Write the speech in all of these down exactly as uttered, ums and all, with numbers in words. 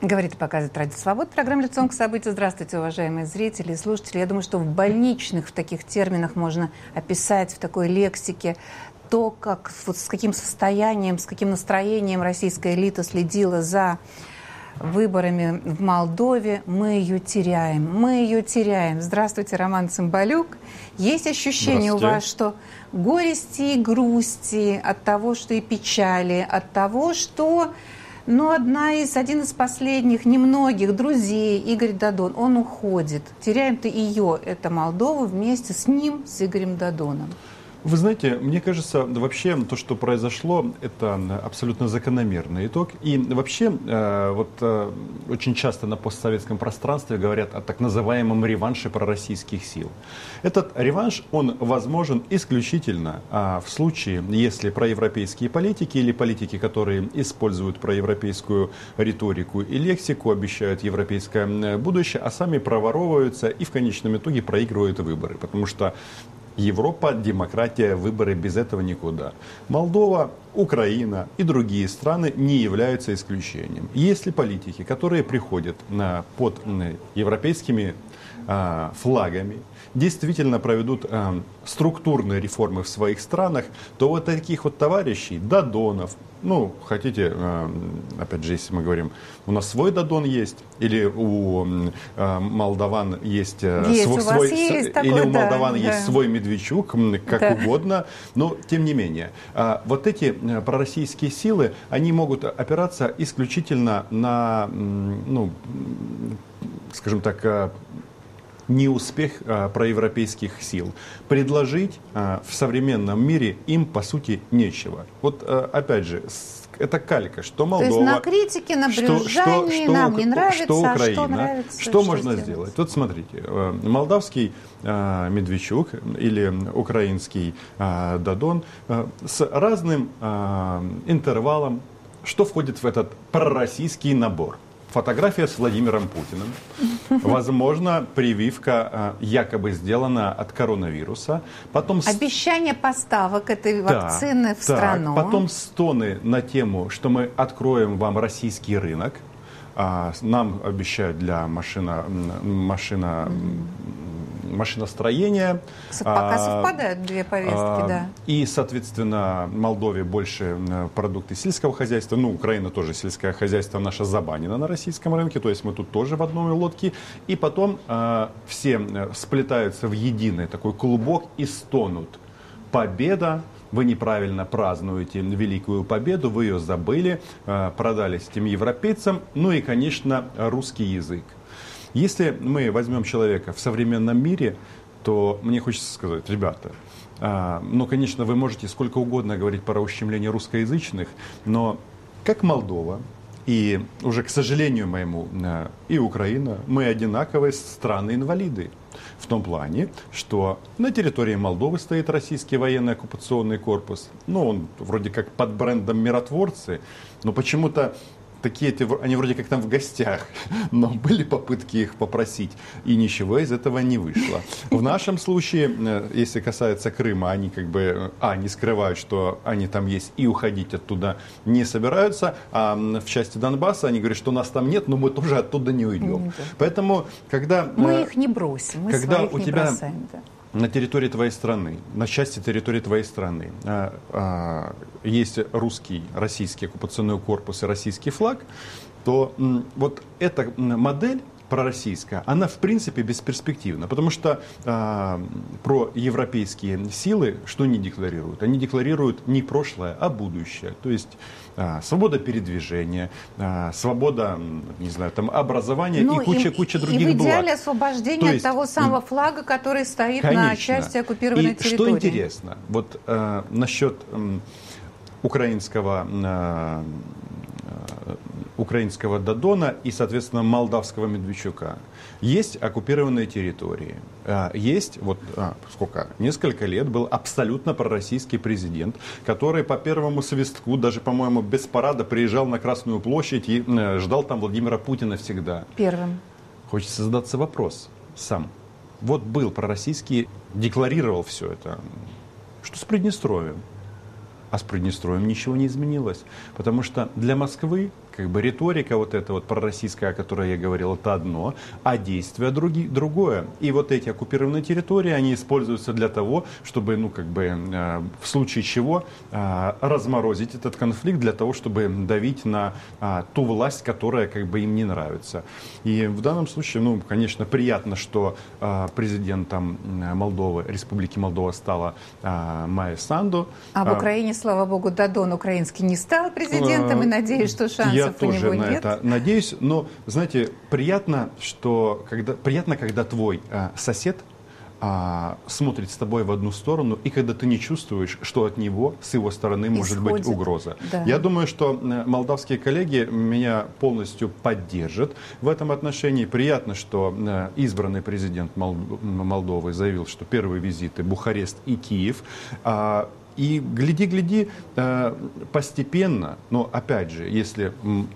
Говорит и показывает Радио Свобода. Программа «Лицом к событию». Здравствуйте, уважаемые зрители и слушатели. Я думаю, что в больничных, в таких терминах можно описать, в такой лексике, то, как, вот с каким состоянием, с каким настроением российская элита следила за выборами в Молдове. Мы ее теряем. Мы ее теряем. Здравствуйте, Роман Цымбалюк. Есть ощущение у вас, что горести и грусти от того, что и печали, от того, что... Но одна из, один из последних, немногих друзей, Игорь Дадон, он уходит. Теряем-то ее, это Молдова, вместе с ним, с Игорем Дадоном. Вы знаете, мне кажется, вообще то, что произошло, это абсолютно закономерный итог. И вообще, вот очень часто на постсоветском пространстве говорят о так называемом реванше пророссийских сил. Этот реванш, он возможен исключительно в случае, если проевропейские политики или политики, которые используют проевропейскую риторику и лексику, обещают европейское будущее, а сами проворовываются и в конечном итоге проигрывают выборы. Потому что Европа, демократия, выборы, без этого никуда. Молдова, Украина и другие страны не являются исключением. Если политики, которые приходят на, под европейскими а, флагами, действительно проведут а, структурные реформы в своих странах, то вот таких вот товарищей, Дадонов, ну, хотите, а, опять же, если мы говорим, у нас свой Дадон есть, или у а, молдаван есть, есть свой, у свой есть с, такой, или у да, молдаван да. есть свой Медведчук, как да. угодно, но тем не менее, а, вот эти пророссийские силы, они могут опираться исключительно на, ну, скажем так, неуспех а, проевропейских сил. Предложить а, в современном мире им, по сути, нечего. Вот, а, опять же, с, это калька, что Молдова... То есть на критике, на брюзжании, что, что, нам что, не нравится, что Украина, а что нравится, что, что можно сделать? сделать? Вот смотрите, молдавский а, Медведчук или украинский а, Дадон а, с разным а, интервалом, что входит в этот пророссийский набор. Фотография с Владимиром Путиным. Возможно, прививка э, якобы сделана от коронавируса. Потом... Обещание поставок этой да, вакцины в так, страну. Потом стоны на тему, что мы откроем вам российский рынок. А, нам обещают для машина, машина, mm-hmm. машиностроения. Пока а, совпадают две повестки, а, да. И, соответственно, Молдове больше продукты сельского хозяйства. Ну, Украина тоже сельское хозяйство наше забанено на российском рынке. То есть мы тут тоже в одной лодке. И потом а, все сплетаются в единый такой клубок и стонут. Победа. Вы неправильно празднуете Великую Победу, вы ее забыли, продались этим европейцам, ну и, конечно, русский язык. Если мы возьмем человека в современном мире, то мне хочется сказать, ребята, ну, конечно, вы можете сколько угодно говорить про ущемление русскоязычных, но как Молдова, и уже, к сожалению моему, и Украина, мы одинаковые страны-инвалиды. В том плане, что на территории Молдовы стоит российский военный оккупационный корпус. Ну, он вроде как под брендом миротворцы, но почему-то такие, они вроде как там в гостях, но были попытки их попросить, и ничего из этого не вышло. В нашем случае, если касается Крыма, они как бы, а, не скрывают, что они там есть, и уходить оттуда не собираются, а в части Донбасса они говорят, что нас там нет, но мы тоже оттуда не уйдем. Да. Поэтому, когда... Мы их не бросим, мы когда своих у не тебя бросаем, да. На территории твоей страны, на части территории твоей страны а, а, есть русский, российский оккупационный корпус и российский флаг, то м, вот эта модель пророссийская, она в принципе бесперспективна, потому что а, про европейские силы что они декларируют? Они декларируют не прошлое, а будущее. То есть а, свобода передвижения, а, свобода, не знаю, там, образования ну, и куча, и, куча других благ. И в идеале благ. Освобождение есть, от того самого флага, который стоит конечно. На части оккупированной и территории. Что интересно, вот а, насчет а, украинского а, украинского Дадона и, соответственно, молдавского Медведчука. Есть оккупированные территории. Есть, вот сколько, несколько лет был абсолютно пророссийский президент, который по первому свистку, даже, по-моему, без парада приезжал на Красную площадь и ждал там Владимира Путина всегда. Первым. Хочется задаться вопрос сам. Вот был пророссийский, декларировал все это. Что с Приднестровьем? А с Приднестровьем ничего не изменилось. Потому что для Москвы как бы риторика вот эта вот пророссийская, о которой я говорил, это одно, а действия други, другое. И вот эти оккупированные территории, они используются для того, чтобы, ну, как бы, э, в случае чего э, разморозить этот конфликт, для того, чтобы давить на э, ту власть, которая, как бы, им не нравится. И в данном случае, ну, конечно, приятно, что э, президентом Молдовы, Республики Молдова стала э, Майя Санду. А в Украине, слава богу, Дадон украинский не стал президентом, и надеюсь, что шансов Я у тоже него на нет. это надеюсь, но, знаете, приятно, что когда, приятно, когда твой э, сосед а, смотрит с тобой в одну сторону, и когда ты не чувствуешь, что от него, с его стороны, может Исходит. быть угроза. Да. Я думаю, что молдавские коллеги меня полностью поддержат в этом отношении. Приятно, что избранный президент Молдовы заявил, что первые визиты Бухарест и Киев. И гляди-гляди, постепенно, но опять же, если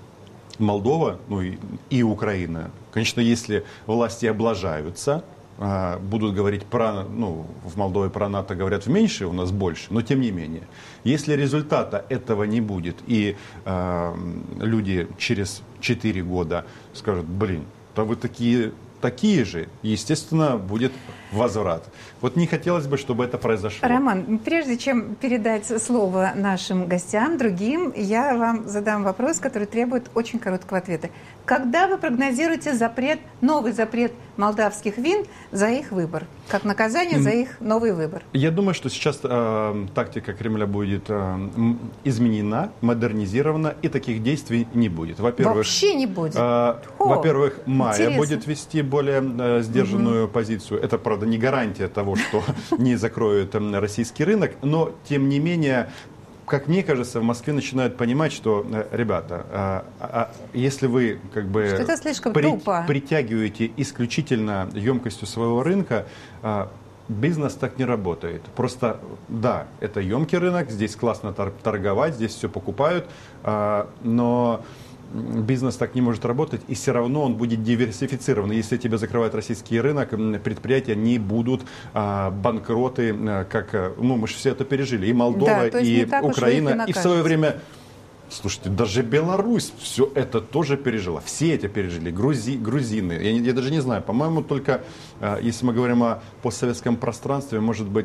Молдова, ну и, и Украина, конечно, если власти облажаются, будут говорить про, ну, в Молдове про НАТО говорят в меньше, у нас больше, но тем не менее. Если результата этого не будет, и э, люди через четыре года скажут, блин, да вы такие, такие же, естественно, будет возврат. Вот не хотелось бы, чтобы это произошло. Роман, прежде чем передать слово нашим гостям, другим, я вам задам вопрос, который требует очень короткого ответа. Когда вы прогнозируете запрет, новый запрет молдавских вин за их выбор? Как наказание за их новый выбор? Я думаю, что сейчас э, тактика Кремля будет э, изменена, модернизирована, и таких действий не будет. Во-первых, Вообще не будет? Э, во-первых, Майя интересно. будет вести более э, сдержанную угу. позицию. Это, правда, не гарантия того, что не закроют российский рынок, но, тем не менее, как мне кажется, в Москве начинают понимать, что, ребята, а, а, если вы как бы при, притягиваете исключительно емкостью своего рынка, а, бизнес так не работает. Просто, да, это емкий рынок, здесь классно торговать, здесь все покупают, а, но бизнес так не может работать, и все равно он будет диверсифицирован. Если тебя закрывает российский рынок, предприятия не будут а, банкроты, как, ну, мы же все это пережили, и Молдова, да, и Украина, и в свое время, слушайте, даже Беларусь все это тоже пережила, все это пережили, Грузи, грузины, я, я даже не знаю, по-моему, только, если мы говорим о постсоветском пространстве, может быть,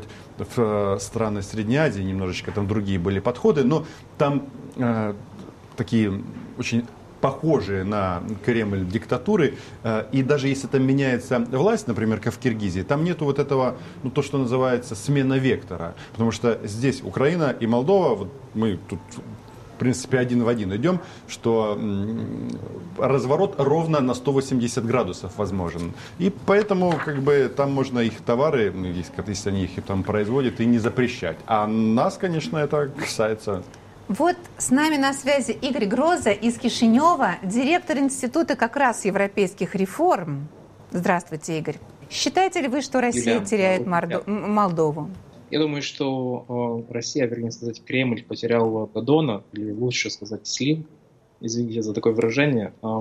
в страны Средней Азии немножечко там другие были подходы, но там э, такие очень похожие на Кремль диктатуры, и даже если там меняется власть, например, как в Киргизии, там нету вот этого, ну, то, что называется смена вектора, потому что здесь Украина и Молдова, вот мы тут в принципе один в один идем, что разворот ровно на сто восемьдесят градусов возможен, и поэтому как бы там можно их товары, если они их там производят, и не запрещать, а нас, конечно, это касается. Вот с нами на связи Игорь Гроза из Кишинева, директор Института как раз европейских реформ. Здравствуйте, Игорь. Считаете ли вы, что Россия Юлия, теряет Мордо... Молдову? Я думаю, что э, Россия, вернее сказать, Кремль потерял Дадона, или лучше сказать, слив, извините за такое выражение. Э,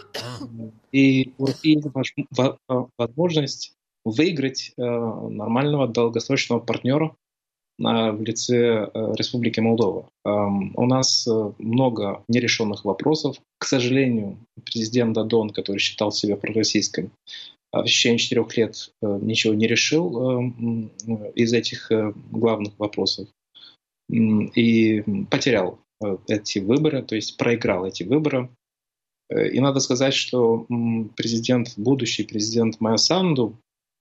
и у России есть возможность выиграть э, нормального долгосрочного партнера в лице Республики Молдова. У нас много нерешенных вопросов. К сожалению, президент Дадон, который считал себя пророссийским, в течение четырех лет ничего не решил из этих главных вопросов и потерял эти выборы, то есть проиграл эти выборы. И надо сказать, что президент, будущий президент Майя Санду,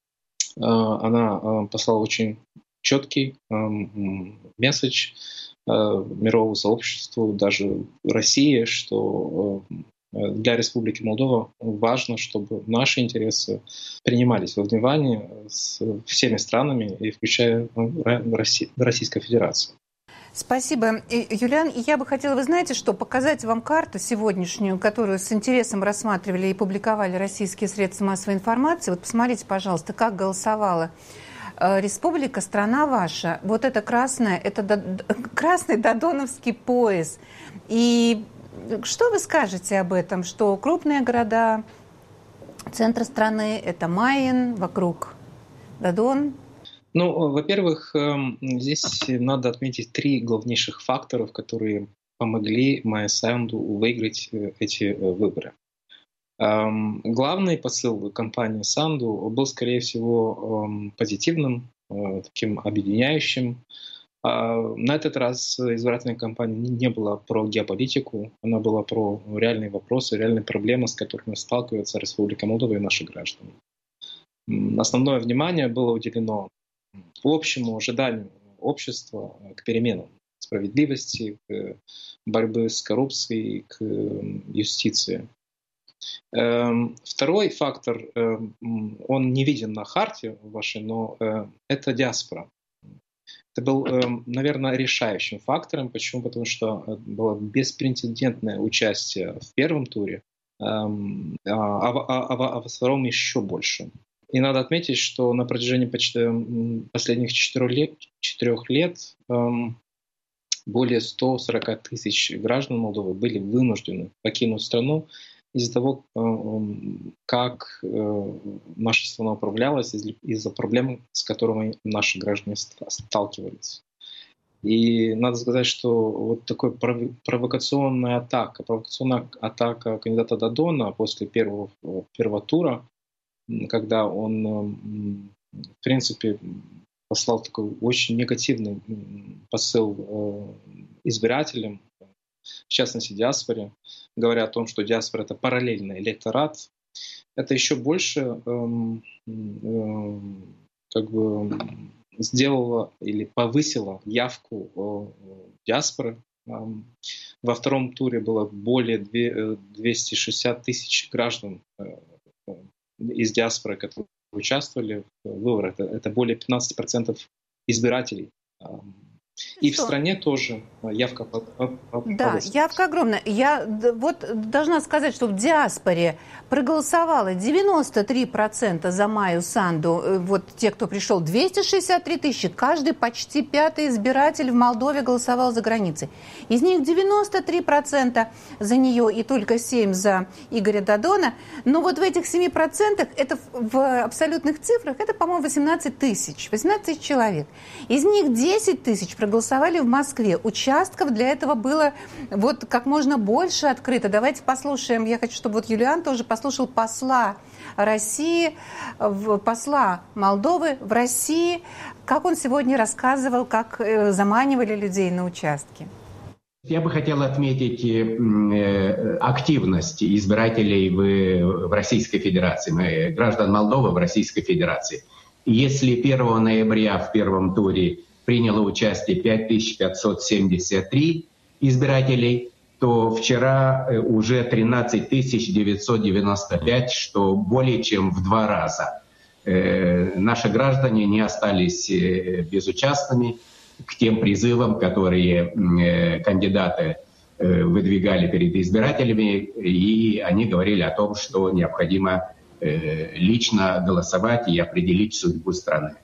она послала очень четкий э, месседж э, мировому сообществу, даже России, что э, для Республики Молдова важно, чтобы наши интересы принимались во внимание с всеми странами, и включая э, Россию, Российскую Федерацию. Спасибо, Юлиан. Я бы хотела, вы знаете что, показать вам карту сегодняшнюю, которую с интересом рассматривали и публиковали российские средства массовой информации. Вот посмотрите, пожалуйста, как голосовала Республика, страна ваша. Вот это красное, это до, красный додоновский пояс. И что вы скажете об этом? Что крупные города, центр страны, это Майен, вокруг Дадон? Ну, во-первых, здесь надо отметить три главнейших факторов, которые помогли Майя Санду выиграть эти выборы. Главный посыл кампании Санду был, скорее всего, позитивным, таким объединяющим. На этот раз избирательная кампания не была про геополитику, она была про реальные вопросы, реальные проблемы, с которыми сталкивается Республика Молдова и наши граждане. Основное внимание было уделено общему ожиданию общества к переменам, к справедливости, к борьбе с коррупцией, к юстиции. Второй фактор, он не виден на харте вашей, но это диаспора. Это был, наверное, решающим фактором. Почему? Потому что было беспрецедентное участие в первом туре, а, а, а, а во втором еще больше. И надо отметить, что на протяжении почти последних четырех лет, четырех лет более ста сорока тысяч граждан Молдовы были вынуждены покинуть страну из-за того, как наша страна управлялась, из-за проблем, с которыми наши граждане сталкивались. И надо сказать, что вот такая провокационная атака, провокационная атака кандидата Додона после первого, первого тура, когда он, в принципе, послал такой очень негативный посыл избирателям, в частности диаспоре, говоря о том, что диаспора — это параллельный электорат, это еще больше эм, эм, как бы сделало или повысило явку э, диаспоры. Эм, во втором туре было более двести шестьдесят тысяч граждан э, из диаспоры, которые участвовали в выборах. Это, это более пятнадцать процентов избирателей. Эм, И что? В стране тоже явка повысилась. Да, явка огромная. Я вот должна сказать, что в диаспоре проголосовало девяносто три процента за Майю Санду. Вот те, кто пришел, двести шестьдесят три тысячи. Каждый почти пятый избиратель в Молдове голосовал за границей. Из них девяносто три процента за нее и только семь процентов за Игоря Додона. Но вот в этих семи процентах, это в абсолютных цифрах, это, по-моему, восемнадцать тысяч. восемнадцать тысяч человек. Из них десять тысяч проголосовали в Москве. Участков для этого было вот как можно больше открыто. Давайте послушаем, я хочу, чтобы вот Юлиан тоже послушал посла России, посла Молдовы в России, как он сегодня рассказывал, как заманивали людей на участки. Я бы хотел отметить активность избирателей в, в Российской Федерации, граждан Молдовы в Российской Федерации. Если первого ноября в первом туре приняло участие пять тысяч пятьсот семьдесят три избирателей, то вчера уже тринадцать тысяч девятьсот девяносто пять, что более чем в два раза. Э, наши граждане не остались безучастными к тем призывам, которые э, кандидаты э, выдвигали перед избирателями, и они говорили о том, что необходимо э, лично голосовать и определить судьбу страны.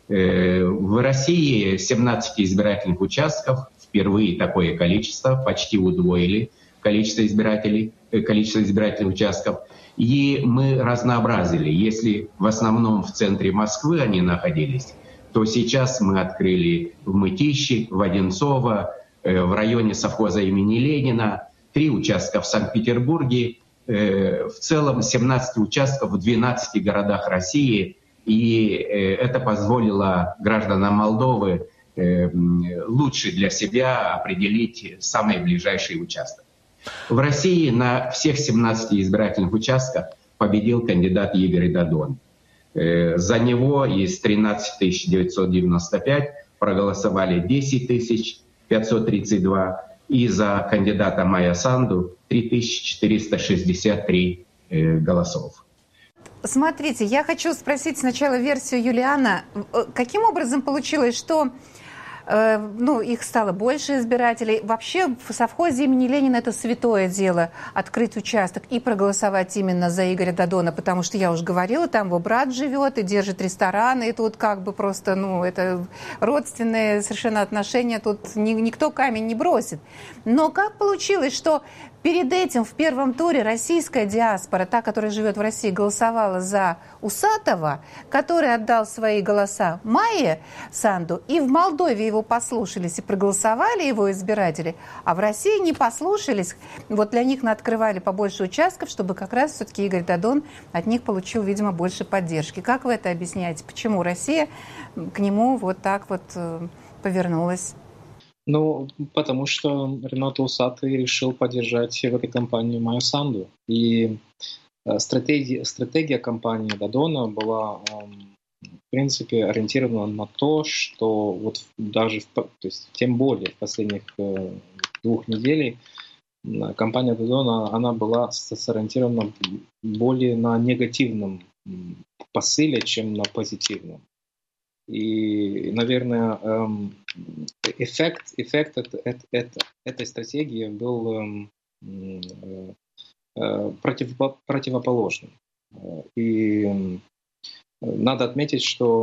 В России семнадцать избирательных участков, впервые такое количество, почти удвоили количество избирателей, количество избирательных участков. И мы разнообразили. Если в основном в центре Москвы они находились, то сейчас мы открыли в Мытищи, в Одинцово, в районе совхоза имени Ленина, три участка в Санкт-Петербурге, в целом семнадцать участков в двенадцати городах России. И это позволило гражданам Молдовы лучше для себя определить самый ближайший участок. В России на всех семнадцати избирательных участках победил кандидат Игорь Додон. За него из тринадцати тысяч девятьсот девяносто пяти проголосовали десять тысяч пятьсот тридцать два, и за кандидата Майя Санду три тысячи четыреста шестьдесят три голосов. Смотрите, я хочу спросить сначала версию Юлиана. Каким образом получилось, что э, ну, их стало больше избирателей? Вообще в совхозе имени Ленина это святое дело — открыть участок и проголосовать именно за Игоря Додона, потому что, я уже говорила, там его брат живет и держит ресторан, и тут как бы просто, ну, это родственные совершенно отношения, тут ни, никто камень не бросит. Но как получилось, что Перед этим в первом туре российская диаспора, та, которая живет в России, голосовала за Усатова, который отдал свои голоса Майе Санду, и в Молдове его послушались и проголосовали его избиратели, а в России не послушались. Вот для них открывали побольше участков, чтобы как раз все-таки Игорь Додон от них получил, видимо, больше поддержки. Как вы это объясняете? Почему Россия к нему вот так вот повернулась? Ну, потому что Ренато Усатый решил поддержать в этой кампании Майю Санду. И стратегия, стратегия кампании Додона была, в принципе, ориентирована на то, что вот даже, в, то есть, тем более в последних двух неделях кампания Додона, она была сориентирована более на негативном посыле, чем на позитивном. И, наверное, эффект, эффект от, от, от этой стратегии был против, противоположным. И надо отметить, что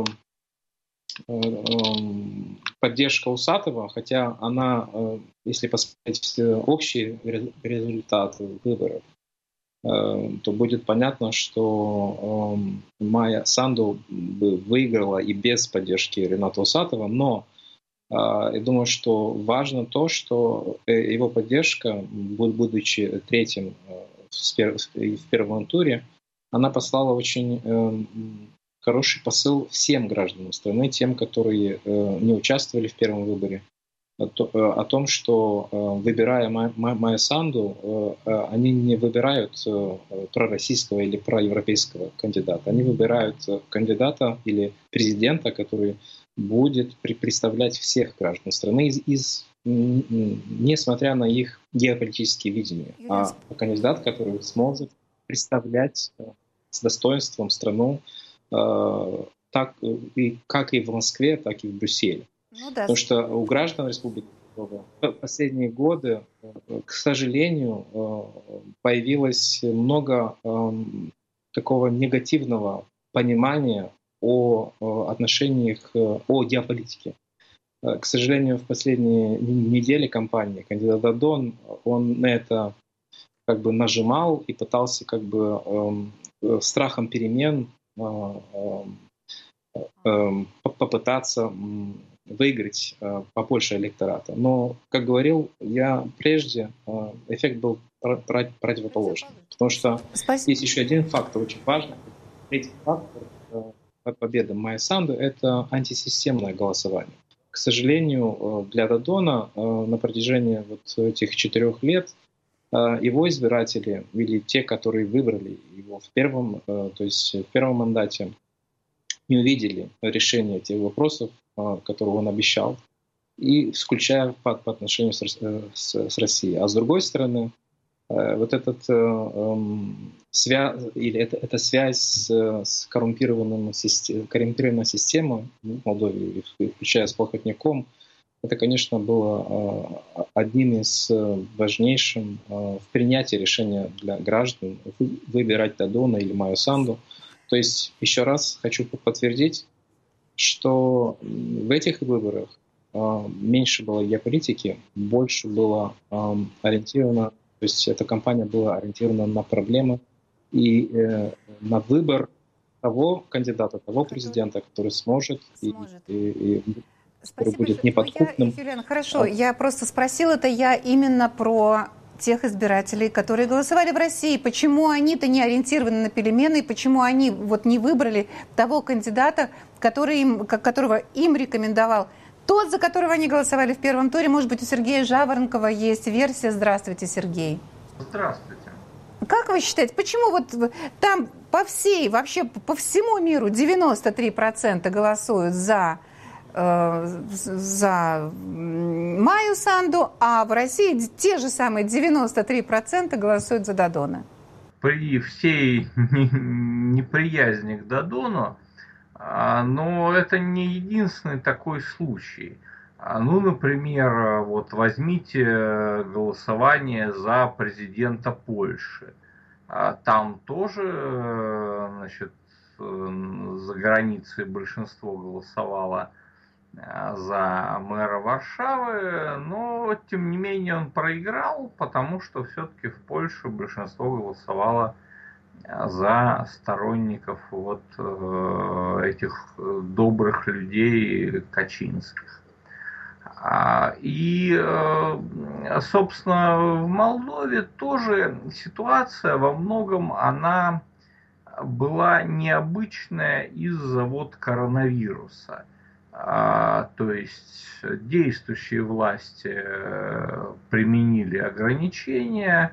поддержка Усатова, хотя она, если посмотреть общий результат выборов, то будет понятно, что э, Майя Санду бы выиграла и без поддержки Рената Усатова, но э, я думаю, что важно то, что его поддержка, будучи третьим э, в первом туре, она послала очень э, хороший посыл всем гражданам страны, тем, которые э, не участвовали в первом выборе, о том, что, выбирая Майю Санду, они не выбирают пророссийского или проевропейского кандидата. Они выбирают кандидата или президента, который будет представлять всех граждан страны, из, из, несмотря на их геополитические видения. А кандидат, который сможет представлять с достоинством страну так, и, как и в Москве, так и в Брюсселе. Ну, да. Потому что у граждан Республики Молдова в последние годы, к сожалению, появилось много такого негативного понимания о отношениях, о геополитике. К сожалению, в последние недели кампании кандидат Додон, он на это как бы нажимал и пытался как бы страхом перемен попытаться выиграть э, побольше электората. Но, как говорил я прежде, э, эффект был пр- противоположный. Потому что Спасибо. Есть еще один фактор очень важный. Третий фактор э, победы Майи Санду — это антисистемное голосование. К сожалению, э, для Додона э, на протяжении вот этих четырех лет э, его избиратели, или те, которые выбрали его в первом, э, то есть в первом мандате, не увидели решения тех вопросов, которые он обещал, и включая по, по отношению с, с, с Россией. А с другой стороны, вот этот э, свя, или это, эта связь с, с коррумпированным систем, коррумпированной системой в Молдове, включая с Плохотняком, это, конечно, было одним из важнейших в принятии решения для граждан выбирать Додона или Майю Санду. То есть, еще раз хочу подтвердить, что в этих выборах э, меньше было геополитики, больше было э, ориентировано, то есть эта кампания была ориентирована на проблемы и э, на выбор того кандидата, того президента, который сможет, сможет. и, и, и который будет неподкупным. Я, Юлиан, хорошо, а... я просто спросила это я именно про тех избирателей, которые голосовали в России. Почему они-то не ориентированы на перемены, и почему они вот не выбрали того кандидата, который им, которого им рекомендовал тот, за которого они голосовали в первом туре? Может быть, у Сергея Жаворонкова есть версия. Здравствуйте, Сергей. Здравствуйте. Как вы считаете, почему вот там по всей, вообще по всему миру девяносто три процента голосуют за за Майю Санду, а в России те же самые девяносто три процента голосуют за Додона? При всей неприязни к Додону, но это не единственный такой случай. Ну, например, вот возьмите голосование за президента Польши. Там тоже, значит, за границей большинство голосовало за мэра Варшавы, но тем не менее он проиграл, потому что все-таки в Польше большинство голосовало за сторонников вот этих добрых людей качинских. И, собственно, в Молдове тоже ситуация во многом она была необычная из-за вот коронавируса. То есть действующие власти применили ограничения,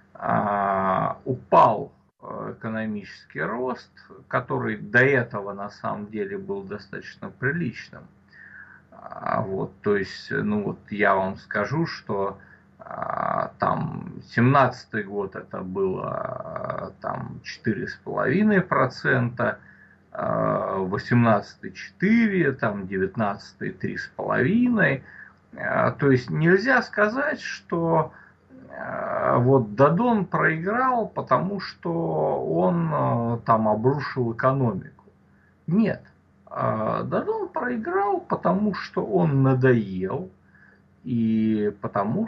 упал экономический рост, который до этого на самом деле был достаточно приличным. Вот, то есть, ну вот я вам скажу, что там семнадцатый год это было там четыре с половиной процента, восемнадцатый четыре, там девятнадцатый три с половиной. То есть нельзя сказать, что вот Дадон проиграл, потому что он там обрушил экономику. Нет. Дадон проиграл, потому что он надоел и потому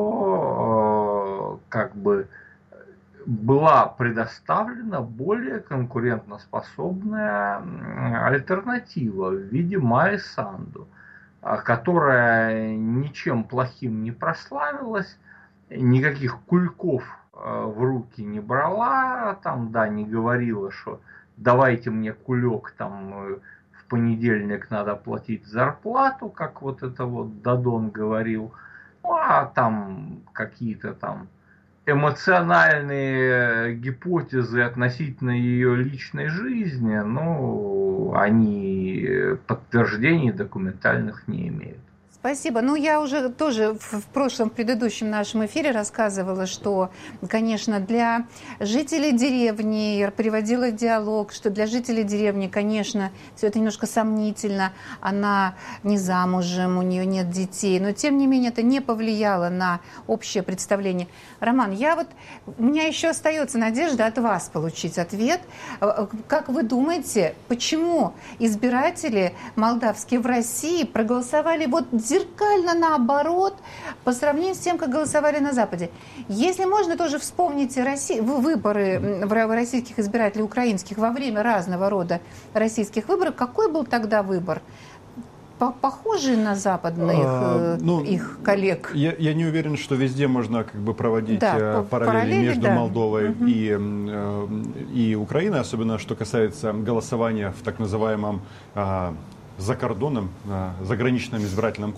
что как бы была предоставлена более конкурентоспособная альтернатива в виде Майи Санду, которая ничем плохим не прославилась, никаких кульков в руки не брала, там, да, не говорила, что давайте мне кулек, там, в понедельник надо платить зарплату, как вот это вот Дадон говорил, ну, а там какие-то там эмоциональные гипотезы относительно ее личной жизни, ну, они подтверждений документальных не имеют. Спасибо. Ну, я уже тоже в прошлом, в предыдущем нашем эфире рассказывала, что, конечно, для жителей деревни, я приводила диалог, что для жителей деревни, конечно, все это немножко сомнительно. Она не замужем, у нее нет детей, но, тем не менее, это не повлияло на общее представление. Роман, я вот, у меня еще остается надежда от вас получить ответ. Как вы думаете, почему избиратели молдавские в России проголосовали вот зеркально наоборот по сравнению с тем, как голосовали на Западе? Если можно, тоже вспомните Росси... выборы российских избирателей украинских во время разного рода российских выборов. Какой был тогда выбор? Похожие на западных а, ну, их коллег? Я, я не уверен, что везде можно как бы проводить да, параллели, параллели между да. Молдовой угу. и, и Украиной, особенно что касается голосования в так называемом за кордоном, заграничном избирательном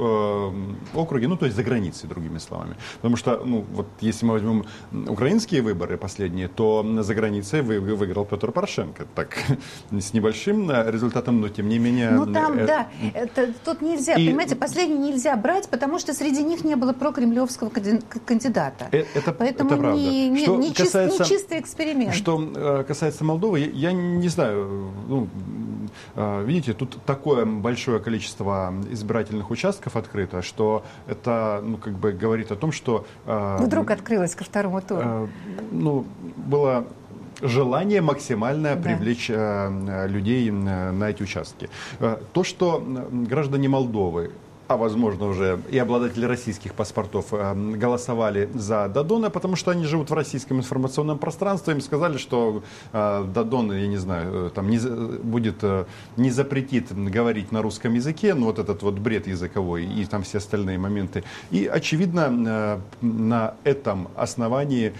округе, ну, то есть за границей, другими словами. Потому что, ну, вот если мы возьмем украинские выборы последние, то за границей выиграл Петр Порошенко. Так, с небольшим результатом, но тем не менее... Ну, там, э, да, это, тут нельзя, и, понимаете, последние нельзя брать, потому что среди них не было прокремлевского кандидата. Это, Поэтому это правда. Не, не, не, касается, не чистый эксперимент. Что касается Молдовы, я, я не знаю, ну, видите, тут такое большое количество избирательных участков открыто, что это, ну, как бы говорит о том, что... Вдруг открылось ко второму туру. Ну, было желание максимально да. привлечь людей на эти участки. То, что граждане Молдовы, а возможно уже и обладатели российских паспортов голосовали за Дадона, потому что они живут в российском информационном пространстве, им сказали, что Дадон, я не знаю, там не, будет, не запретит говорить на русском языке, ну вот этот вот бред языковой и там все остальные моменты. И очевидно на этом основании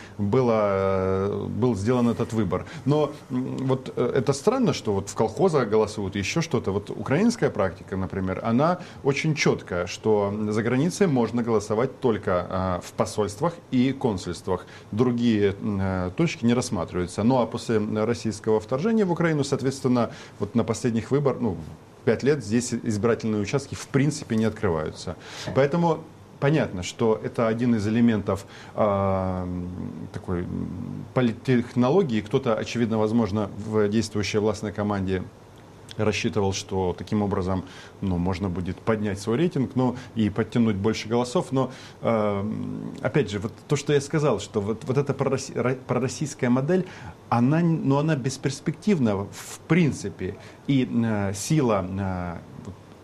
было, был сделан этот выбор. Но вот это странно, что вот в колхозах голосуют, еще что-то. Вот украинская практика, например, она очень четкая, что за границей можно голосовать только э, в посольствах и консульствах. Другие э, точки не рассматриваются. Ну а после российского вторжения в Украину, соответственно, вот на последних выборах, ну, пять лет здесь избирательные участки в принципе не открываются. Поэтому понятно, что это один из элементов э, такой политтехнологии. Кто-то, очевидно, возможно, в действующей властной команде рассчитывал, что таким образом, ну, можно будет поднять свой рейтинг, но и подтянуть больше голосов. Но, э, опять же, вот то, что я сказал, что вот, вот эта пророссийская модель, она, ну, она бесперспективна в принципе. И э, сила э,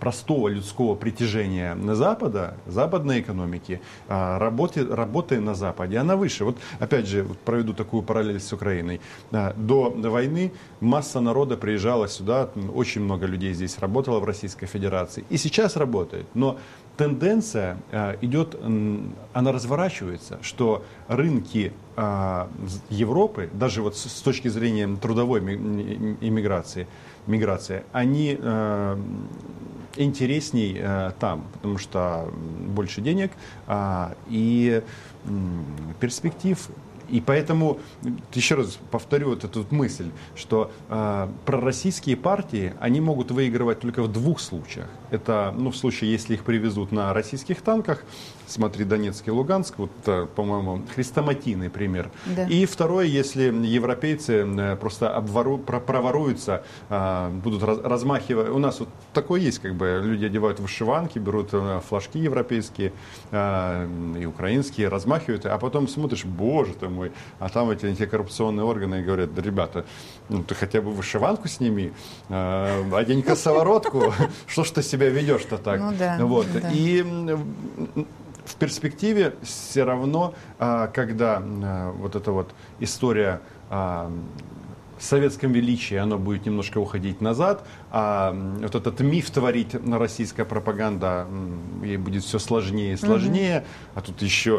простого людского притяжения на Запада, западной экономики, работы, работы на Западе, она выше. Вот опять же проведу такую параллель с Украиной. До войны масса народа приезжала сюда, очень много людей здесь работало в Российской Федерации. И сейчас работает. Но тенденция идет, она разворачивается, что рынки Европы, даже вот с точки зрения трудовой иммиграции, миграции, они интересней там, потому что больше денег и перспектив. И поэтому, еще раз повторю вот эту мысль, что э, пророссийские партии, они могут выигрывать только в двух случаях. Это, ну, в случае, если их привезут на российских танках, смотри, Донецк и Луганск, вот, э, по-моему, хрестоматийный пример. Да. И второе, если европейцы э, просто обвору, про, проворуются, э, будут раз, размахивать. У нас вот такое есть, как бы, люди одевают вышиванки, берут э, флажки европейские э, и украинские, размахивают, а потом смотришь, боже ты мой, а там эти антикоррупционные органы говорят: да, ребята, ну ты хотя бы вышиванку сними, э, одень косоворотку, что ж ты себя ведешь-то так? Ну, да, вот. да. И в перспективе все равно, когда вот эта вот история о советском величии, оно будет немножко уходить назад, а вот этот миф творить на российская пропаганда, ей будет все сложнее и сложнее, угу. А тут еще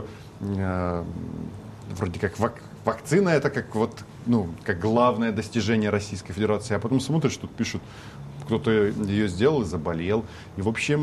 вроде как вак, вакцина это как вот, ну, как главное достижение Российской Федерации, а потом смотришь, тут пишут, кто-то ее сделал и заболел. И в общем,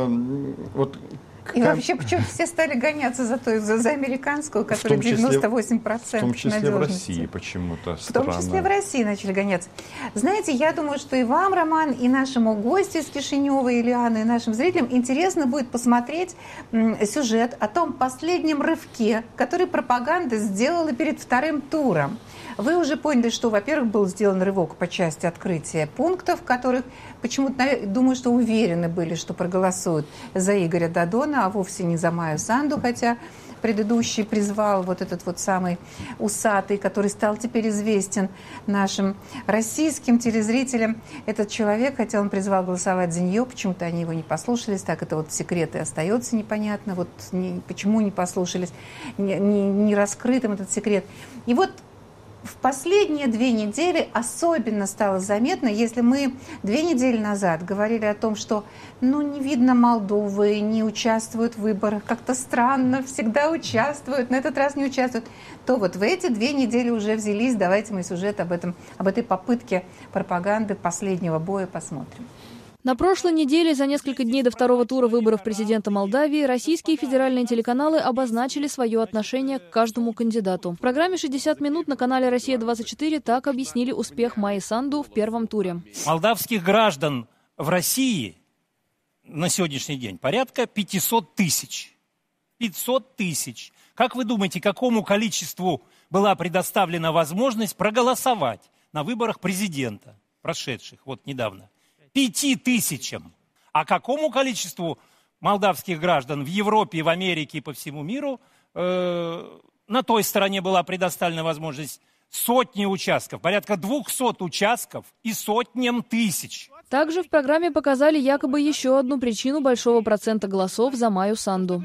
э, вот. И вообще, почему все стали гоняться за, той, за, за американскую, которая девяносто восемь процентов в том числе надежности. В России почему-то В том числе в России начали гоняться. Знаете, я думаю, что и вам, Роман, и нашему гостю из Кишинева, Ильяне, и нашим зрителям интересно будет посмотреть м, сюжет о том последнем рывке, который пропаганда сделала перед вторым туром. Вы уже поняли, что, во-первых, был сделан рывок по части открытия пунктов, в которых почему-то, думаю, что уверены были, что проголосуют за Игоря Додона, а вовсе не за Майю Санду, хотя предыдущий призвал вот этот вот самый усатый, который стал теперь известен нашим российским телезрителям. Этот человек, хотя он призвал голосовать за нее, почему-то они его не послушались, так это вот секрет и остается непонятно, вот не, почему не послушались, не, не, не раскрытым этот секрет. И вот в последние две недели особенно стало заметно, если мы две недели назад говорили о том, что ну, не видно Молдовы, не участвуют в выборах, как-то странно, всегда участвуют, на этот раз не участвуют, то вот в эти две недели уже взялись. Давайте мы сюжет об этом, об этой попытке пропаганды последнего боя посмотрим. На прошлой неделе, за несколько дней до второго тура выборов президента Молдавии, российские федеральные телеканалы обозначили свое отношение к каждому кандидату. В программе «шестьдесят минут» на канале «Россия-двадцать четыре» так объяснили успех Майи Санду в первом туре. Молдавских граждан в России на сегодняшний день порядка пятьсот тысяч. пятьсот тысяч. Как вы думаете, какому количеству была предоставлена возможность проголосовать на выборах президента, прошедших вот недавно? Пяти тысячам. А какому количеству молдавских граждан в Европе, в Америке и по всему миру э, на той стороне была предоставлена возможность сотни участков, порядка двухсот участков и сотням тысяч. Также в программе показали якобы еще одну причину большого процента голосов за Майю Санду.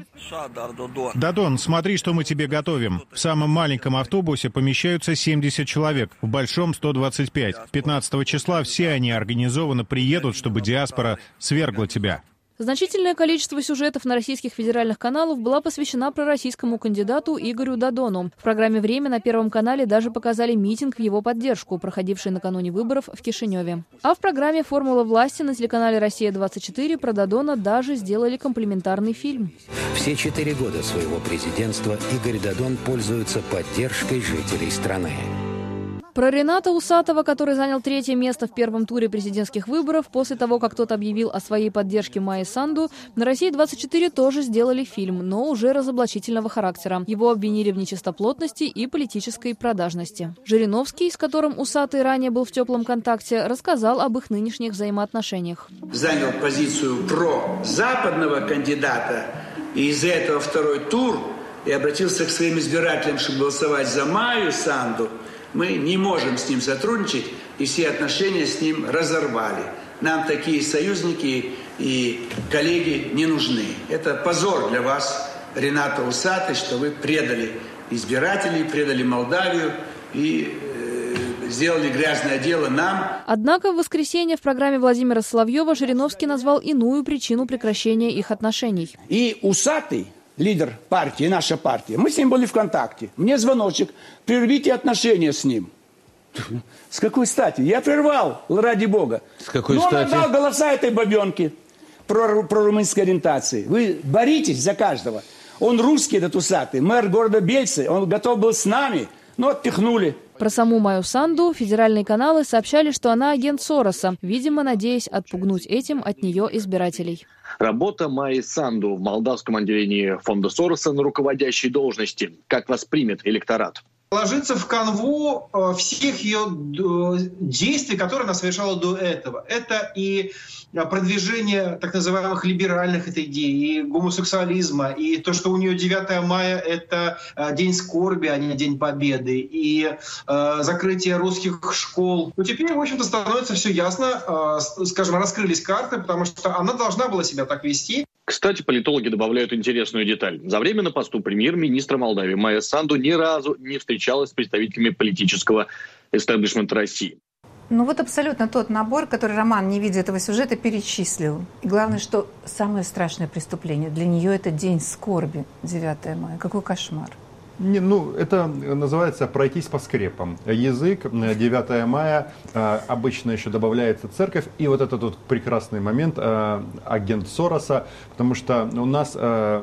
Додон, смотри, что мы тебе готовим. В самом маленьком автобусе помещаются семьдесят человек, в большом сто двадцать пять. пятнадцатого числа все они организованно приедут, чтобы диаспора свергла тебя. Значительное количество сюжетов на российских федеральных каналах была посвящена пророссийскому кандидату Игорю Додону. В программе «Время» на Первом канале даже показали митинг в его поддержку, проходивший накануне выборов в Кишиневе. А в программе «Формула власти» на телеканале «Россия-двадцать четыре» про Додона даже сделали комплиментарный фильм. Все четыре года своего президентства Игорь Додон пользуется поддержкой жителей страны. Про Рената Усатова, который занял третье место в первом туре президентских выборов, после того, как тот объявил о своей поддержке Майи Санду, на «России-двадцать четыре» тоже сделали фильм, но уже разоблачительного характера. Его обвинили в нечистоплотности и политической продажности. Жириновский, с которым Усатый ранее был в теплом контакте, рассказал об их нынешних взаимоотношениях. Занял позицию про-западного кандидата, и из-за этого второй тур, и обратился к своим избирателям, чтобы голосовать за Майю Санду. Мы не можем с ним сотрудничать, и все отношения с ним разорвали. нам такие союзники и коллеги не нужны. Это позор для вас, Ренато Усатый, что вы предали избирателей, предали Молдавию и э, сделали грязное дело нам. Однако в воскресенье в программе Владимира Соловьева Жириновский назвал иную причину прекращения их отношений. И Усатый, лидер партии, наша партия, мы с ним были в контакте. Мне звоночек, прервите отношения с ним. С какой стати? Я прервал, ради бога. С какой Но стати? он отдал голоса этой бабенке про, про румынской ориентации. Вы боритесь за каждого. Он русский, этот Усатый, мэр города Бельцы, он готов был с нами, но отпихнули. Про саму Майю Санду федеральные каналы сообщали, что она агент Сороса, видимо, надеясь отпугнуть этим от нее избирателей. Работа Майи Санду в молдавском отделении фонда Сороса на руководящей должности. Как воспримет электорат? Ложится в канву всех ее действий, которые она совершала до этого. Это и продвижение так называемых либеральных этой идей, и гомосексуализма, и то, что у нее девятое мая — это день скорби, а не день победы, и э, закрытие русских школ. Но теперь, в общем-то, становится все ясно, э, скажем, раскрылись карты, потому что она должна была себя так вести. Кстати, политологи добавляют интересную деталь. За время на посту премьер-министра Молдавии Майя Санду ни разу не встречалась с представителями политического эстаблишмента России. Ну вот абсолютно тот набор, который Роман, не видя этого сюжета, перечислил. И главное, что самое страшное преступление для нее — это день скорби, девятое мая. Какой кошмар. Не, ну, это называется пройтись по скрепам. Язык, девятое мая, обычно еще добавляется церковь, и вот этот вот прекрасный момент, агент Сороса, потому что у нас,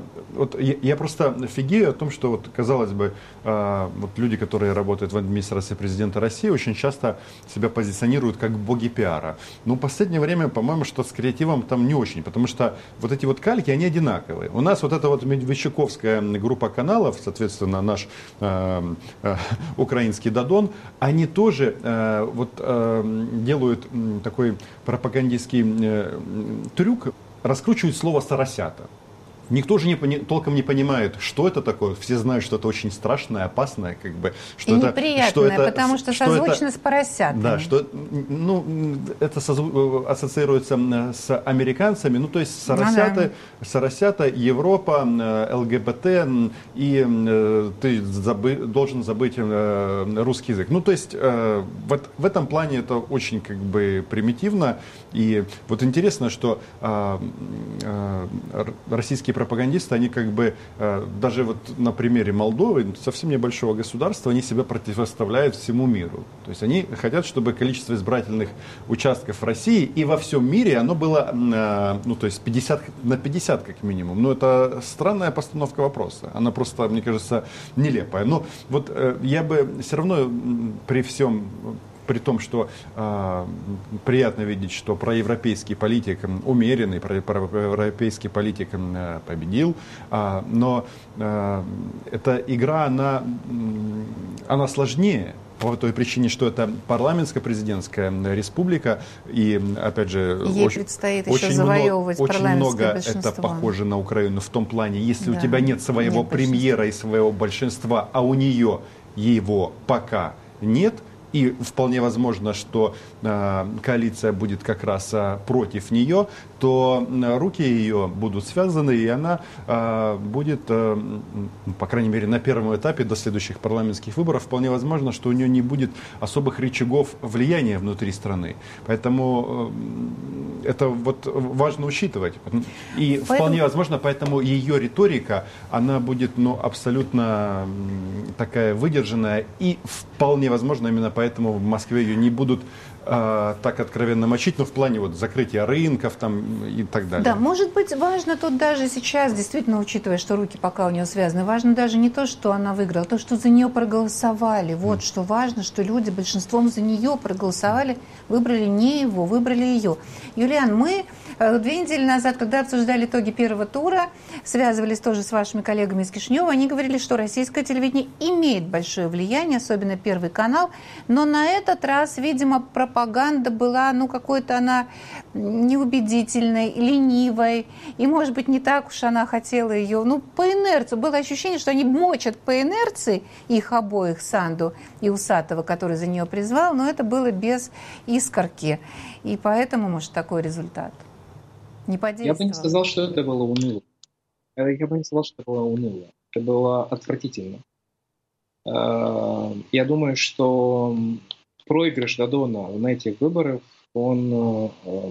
вот я просто офигею о том, что вот, казалось бы, вот люди, которые работают в администрации президента России, очень часто себя позиционируют как боги пиара. Но в последнее время, по-моему, что с креативом там не очень, потому что вот эти вот кальки, они одинаковые. У нас вот эта вот медведчуковская группа каналов, соответственно, наш э, э, украинский Дадон, они тоже э, вот, э, делают э, такой пропагандистский э, трюк, раскручивают слово «соросята». Никто же не пони, толком не понимает, что это такое. Все знают, что это очень страшное, опасное, как бы, что и это, неприятное, что это, потому что, что созвучно это, с поросятами. Да, что ну, это созв... ассоциируется с американцами, ну то есть соросята, а, да. соросята, Европа, ЛГБТ, и ты забы... должен забыть русский язык. Ну то есть вот в этом плане это очень как бы примитивно. И вот интересно, что российские пропагандисты, они как бы, даже вот на примере Молдовы, совсем небольшого государства, они себя противоставляют всему миру. То есть они хотят, чтобы количество избирательных участков в России и во всем мире, оно было, ну, то есть пятьдесят на пятьдесят как минимум. Но это странная постановка вопроса. Она просто, мне кажется, нелепая. Но вот я бы все равно при всем... При том, что э, приятно видеть, что проевропейский политик умеренный, проевропейский политик э, победил, э, но э, эта игра, она, она сложнее. По той причине, что это парламентско-президентская республика, и, опять же, ей очень, предстоит очень еще завоевывать много, очень много большинство. Это похоже на Украину в том плане, если да, у тебя нет своего нет премьера и своего большинства, а у нее его пока нет, и вполне возможно, что э, коалиция будет как раз э, против нее, то э, руки ее будут связаны, и она э, будет, э, по крайней мере, на первом этапе до следующих парламентских выборов, вполне возможно, что у нее не будет особых рычагов влияния внутри страны. Поэтому э, это вот важно учитывать. И поэтому... вполне возможно, поэтому ее риторика, она будет ну, абсолютно такая выдержанная, и вполне возможно, именно поэтому в Москве ее не будут э, так откровенно мочить, но в плане вот закрытия рынков там, и так далее. Да, может быть, важно тут даже сейчас, действительно, учитывая, что руки пока у нее связаны, важно даже не то, что она выиграла, а то, что за нее проголосовали. Вот mm. что важно, что люди большинством за нее проголосовали, выбрали не его, выбрали ее. Юлиан, мы Две недели назад, когда обсуждали итоги первого тура, связывались тоже с вашими коллегами из Кишинева, они говорили, что российское телевидение имеет большое влияние, особенно Первый канал, но на этот раз, видимо, пропаганда была, ну, какой-то она неубедительной, ленивой, и, может быть, не так уж она хотела ее, ну, по инерции. Было ощущение, что они мочат по инерции их обоих, Санду и Усатова, который за нее призвал, но это было без искорки. И поэтому, может, такой результат. Не подействовало. Я бы не сказал, что это было уныло. Я бы не сказал, что это было уныло. Это было отвратительно. Я думаю, что проигрыш Дадона на этих выборах, он,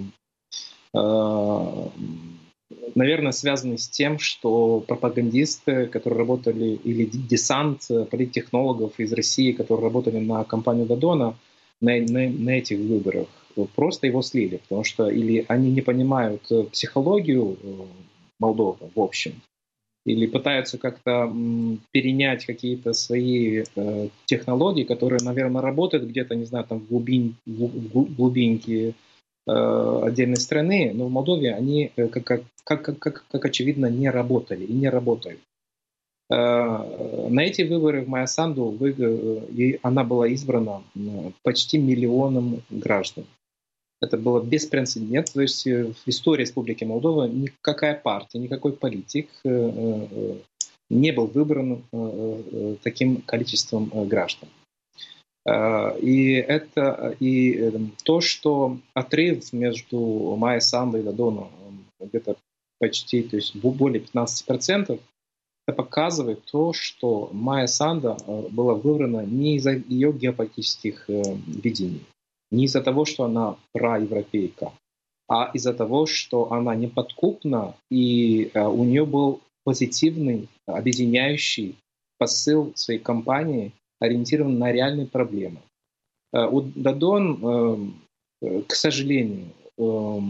наверное, связан с тем, что пропагандисты, которые работали, или десант политтехнологов из России, которые работали на кампанию Дадона, на, на, на этих выборах, просто его слили, потому что или они не понимают психологию Молдовы в общем, или пытаются как-то перенять какие-то свои э, технологии, которые, наверное, работают где-то, не знаю, там в, глубин, в глубинке э, отдельной страны, но в Молдове они, как, как, как, как, как очевидно, не работали и не работают. Э, на эти выборы в Майя Санду вы, э, она была избрана почти миллионом граждан. Это было беспрецедентно. То есть в истории Республики Молдова никакая партия, никакой политик не был выбран таким количеством граждан. И это и то, что отрыв между Майя Санду и Дадоном где-то почти, то есть более пятнадцать процентов, это показывает то, что Майя Санду была выбрана не из-за ее геополитических видений, не из-за того, что она проевропейка, а из-за того, что она неподкупна, и э, у нее был позитивный, объединяющий посыл своей кампании, ориентирован на реальные проблемы. Э, у Дадон, э, к сожалению, э,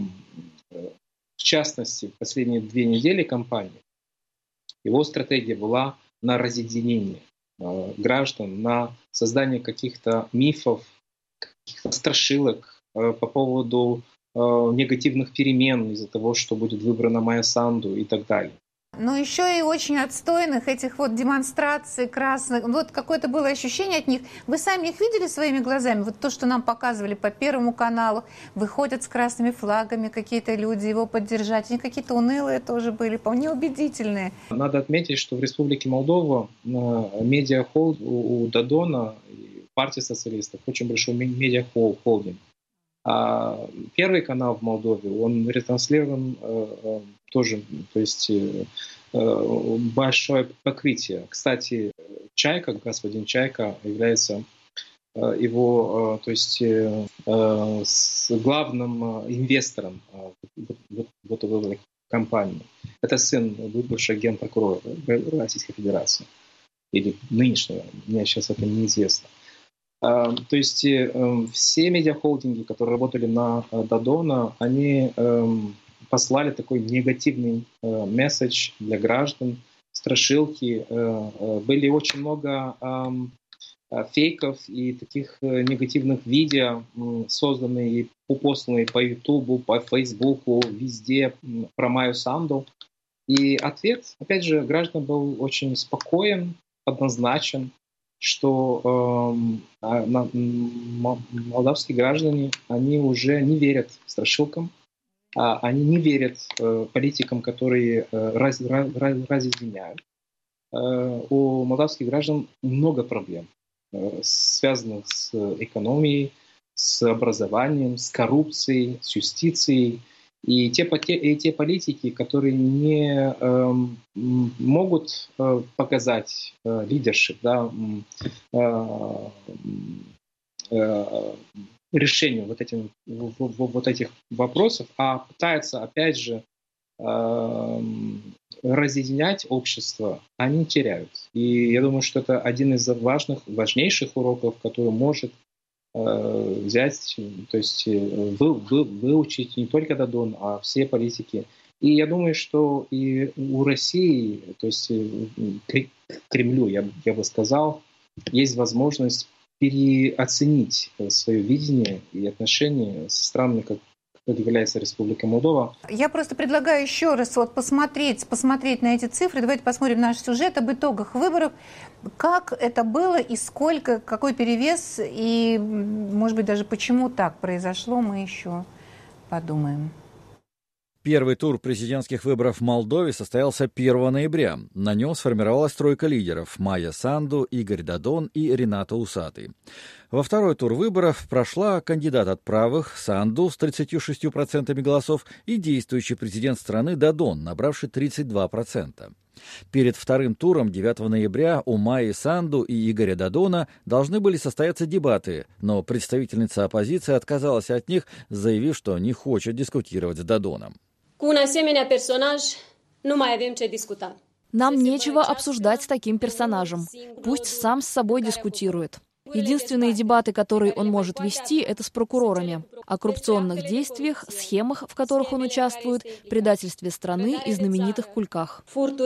в частности, в последние две недели кампании, его стратегия была на разъединение э, граждан, на создание каких-то мифов, каких-то страшилок э, по поводу э, негативных перемен из-за того, что будет выбрана Майя Санду и так далее. Но еще и очень отстойных этих вот демонстраций красных. Вот какое-то было ощущение от них. Вы сами их видели своими глазами? Вот то, что нам показывали по Первому каналу. Выходят с красными флагами какие-то люди его поддержать. Они какие-то унылые тоже были, вполне убедительные. Надо отметить, что в Республике Молдова медиахолд у Дадона, партии социалистов, очень большой медиахолдинг. А Первый канал в Молдове, он ретранслирован э, э, тоже, то есть э, э, большое покрытие. Кстати, Чайка, господин Чайка, является э, его, э, то есть э, э, с главным э, инвестором э, вот, вот, вот этой компании. Это сын бывшего генпрокурора Российской Федерации или нынешнего, мне сейчас это неизвестно. То есть все медиахолдинги, которые работали на Дадона, они послали такой негативный месседж для граждан, страшилки. Были очень много фейков и таких негативных видео, созданные и посланные по Ютубу, по Фейсбуку, везде про Майю Санду. И ответ, опять же, граждан был очень спокоен, однозначен, что э, на, молдавские граждане, они уже не верят страшилкам, а они не верят э, политикам, которые э, раз, раз, разъединяют. Э, у молдавских граждан много проблем, э, связанных с экономией, с образованием, с коррупцией, с юстицией. И те, и те политики, которые не э, могут э, показать э, лидершип, да, э, э, решению вот, этим, вот, вот этих вопросов, а пытаются, опять же, э, разъединять общество, они теряют. И я думаю, что это один из важных, важнейших уроков, который может взять, то есть вы, вы, выучить не только Дадон, а все политики. И я думаю, что и у России, то есть к Кремлю, я, я бы сказал, есть возможность переоценить свое видение и отношения со странами, как, это является Республика Молдова. Я просто предлагаю еще раз вот посмотреть, посмотреть на эти цифры. Давайте посмотрим наш сюжет об итогах выборов. Как это было и сколько, какой перевес, и, может быть, даже почему так произошло, мы еще подумаем. Первый тур президентских выборов в Молдове состоялся первого ноября. На нем сформировалась тройка лидеров – Майя Санду, Игорь Дадон и Ринато Усатый. Во второй тур выборов прошла кандидат от правых Санду с тридцатью шестью процентами голосов и действующий президент страны Дадон, набравший тридцать два процента. Перед вторым туром девятого ноября у Майи Санду и Игоря Дадона должны были состояться дебаты, но представительница оппозиции отказалась от них, заявив, что не хочет дискутировать с Дадоном. Нам нечего обсуждать с таким персонажем. Пусть сам с собой дискутирует. Единственные дебаты, которые он может вести, это с прокурорами. О коррупционных действиях, схемах, в которых он участвует, предательстве страны и знаменитых кульках.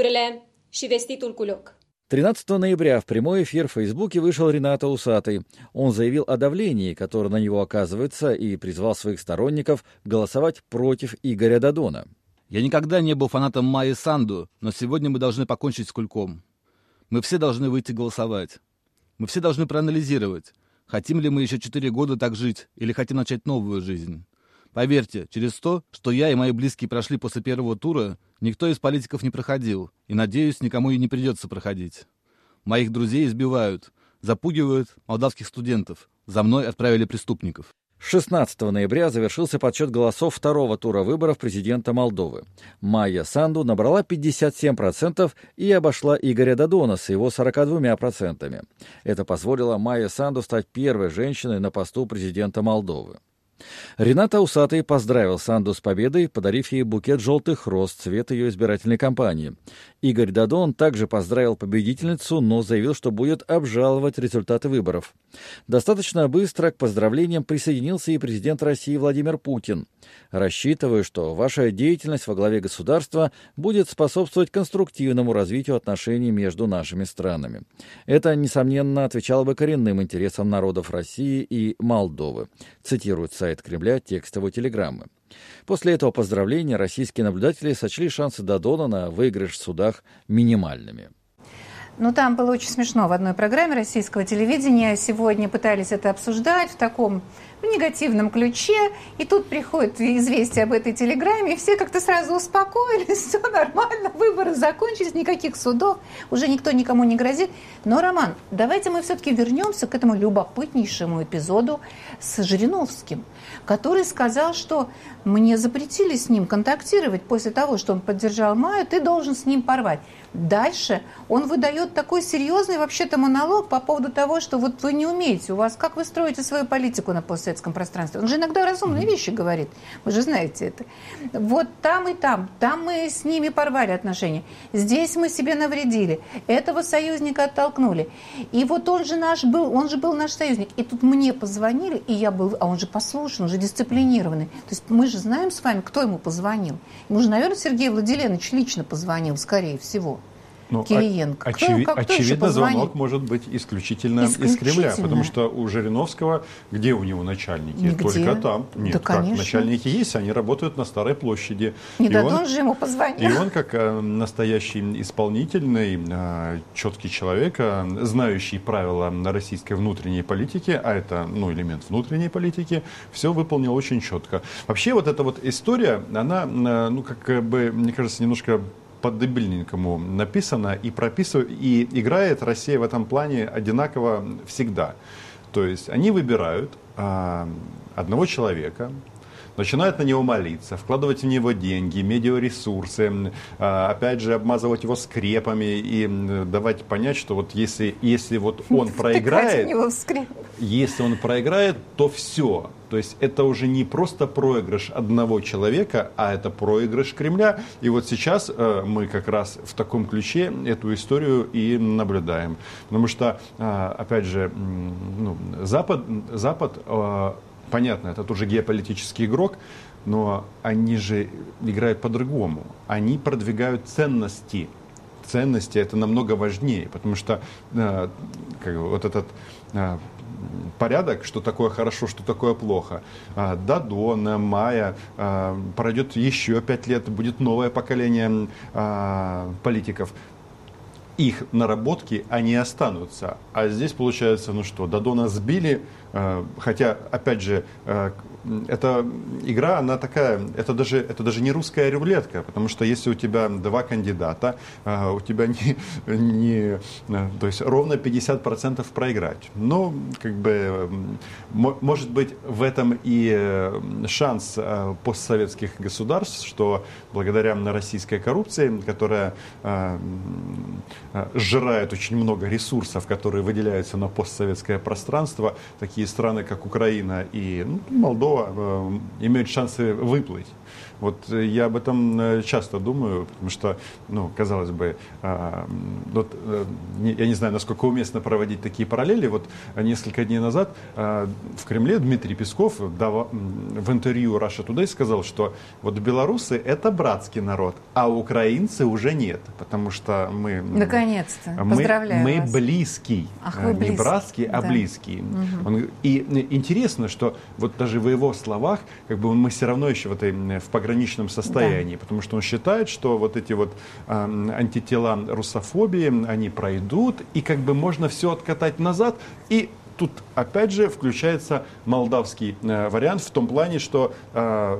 тринадцатого ноября в прямой эфир в Фейсбуке вышел Ринато Усатый. Он заявил о давлении, которое на него оказывается, и призвал своих сторонников голосовать против Игоря Дадона. Я никогда не был фанатом Майи Санду, но сегодня мы должны покончить с кульком. Мы все должны выйти голосовать. Мы все должны проанализировать, хотим ли мы еще четыре года так жить или хотим начать новую жизнь. Поверьте, через то, что я и мои близкие прошли после первого тура, никто из политиков не проходил, и, надеюсь, никому и не придется проходить. Моих друзей избивают, запугивают молдавских студентов. За мной отправили преступников. шестнадцатого ноября завершился подсчет голосов второго тура выборов президента Молдовы. Майя Санду набрала пятьдесят семь процентов и обошла Игоря Дадона с его сорока двумя процентами. Это позволило Майе Санду стать первой женщиной на посту президента Молдовы. Ринато Усатый поздравил Санду с победой, подарив ей букет желтых роз, цвет ее избирательной кампании. Игорь Дадон также поздравил победительницу, но заявил, что будет обжаловать результаты выборов. Достаточно быстро к поздравлениям присоединился и президент России Владимир Путин. «Рассчитываю, что ваша деятельность во главе государства будет способствовать конструктивному развитию отношений между нашими странами. Это, несомненно, отвечало бы коренным интересам народов России и Молдовы», цитирует сайт Кремля текст его телеграммы. После этого поздравления российские наблюдатели сочли шансы Дадона на выигрыш в судах минимальными. Ну, там было очень смешно в одной программе российского телевидения. Сегодня пытались это обсуждать в таком в негативном ключе. И тут приходит известие об этой телеграмме, и все как-то сразу успокоились, все нормально, выборы закончились, никаких судов, уже никто никому не грозит. Но, Роман, давайте мы все-таки вернемся к этому любопытнейшему эпизоду с Жириновским, который сказал, что мне запретили с ним контактировать после того, что он поддержал Майю, ты должен с ним порвать. Дальше он выдает такой серьезный вообще-то монолог по поводу того, что вот вы не умеете, у вас как вы строите свою политику на постсоветском пространстве. Он же иногда разумные вещи говорит, вы же знаете это. Вот там и там, там мы с ними порвали отношения, здесь мы себе навредили, этого союзника оттолкнули. И вот он же наш был, он же был наш союзник. И тут мне позвонили, и я был, а он же послушный, он же дисциплинированный. То есть мы же знаем с вами, кто ему позвонил. Ему же, наверное, Сергей Владимирович лично позвонил, скорее всего. Ну, Кириенко. Очеви- кто, очевидно, звонок может быть исключительно, исключительно из Кремля, потому что у Жириновского, где у него начальники? Нигде. Только там. Нет, да, как? конечно. Начальники есть, они работают на Старой площади. Не и Дадон он, же ему позвонил. И он, как э, настоящий исполнительный, э, четкий человек, э, знающий правила российской внутренней политики, а это ну, элемент внутренней политики, все выполнил очень четко. Вообще вот эта вот история, она, э, ну, как бы, мне кажется, немножко по-дебильненькому написано и прописывает, и играет Россия в этом плане одинаково всегда. То есть они выбирают а, одного человека, начинают на него молиться, вкладывать в него деньги, медиаресурсы, а, опять же обмазывать его скрепами и давать понять, что вот если, если вот он проиграет, если он проиграет, то все. То есть это уже не просто проигрыш одного человека, а это проигрыш Кремля. И вот сейчас э, мы как раз в таком ключе эту историю и наблюдаем. Потому что, э, опять же, ну, Запад, Запад э, понятно, это тоже геополитический игрок, но они же играют по-другому. Они продвигают ценности. Ценности это намного важнее, потому что э, как бы, вот этот... Э, порядок, что такое хорошо, что такое плохо. Дадон, Майя, пройдет еще пять лет, будет новое поколение политиков. Их наработки, они останутся. А здесь получается, ну что, Дадона сбили, хотя, опять же, эта игра, она такая, это даже, это даже не русская рулетка, потому что если у тебя два кандидата, у тебя не, не то есть ровно пятьдесят процентов проиграть. Но, как бы, может быть, в этом и шанс постсоветских государств, что благодаря российской коррупции, которая сжирает очень много ресурсов, которые выделяются на постсоветское пространство, такие страны, как Украина и ну, Молдова, имеют шансы выплыть. Вот я об этом часто думаю, потому что, ну, казалось бы, э, вот, э, я не знаю, насколько уместно проводить такие параллели. Вот несколько дней назад э, в Кремле Дмитрий Песков дав, в интервью Russia Today сказал, что вот белорусы — это братский народ, а украинцы уже нет, потому что мы... Наконец-то. Мы, Поздравляю мы вас. близкий. Ах, вы не близкий. братский, а да. близкий. Угу. Он, и интересно, что вот даже в его словах, как бы мы все равно еще в этой в пограничном состоянии, да. Потому что он считает, что вот эти вот э, антитела русофобии, они пройдут, и как бы можно все откатать назад, и тут опять же включается молдавский э, вариант в том плане, что э,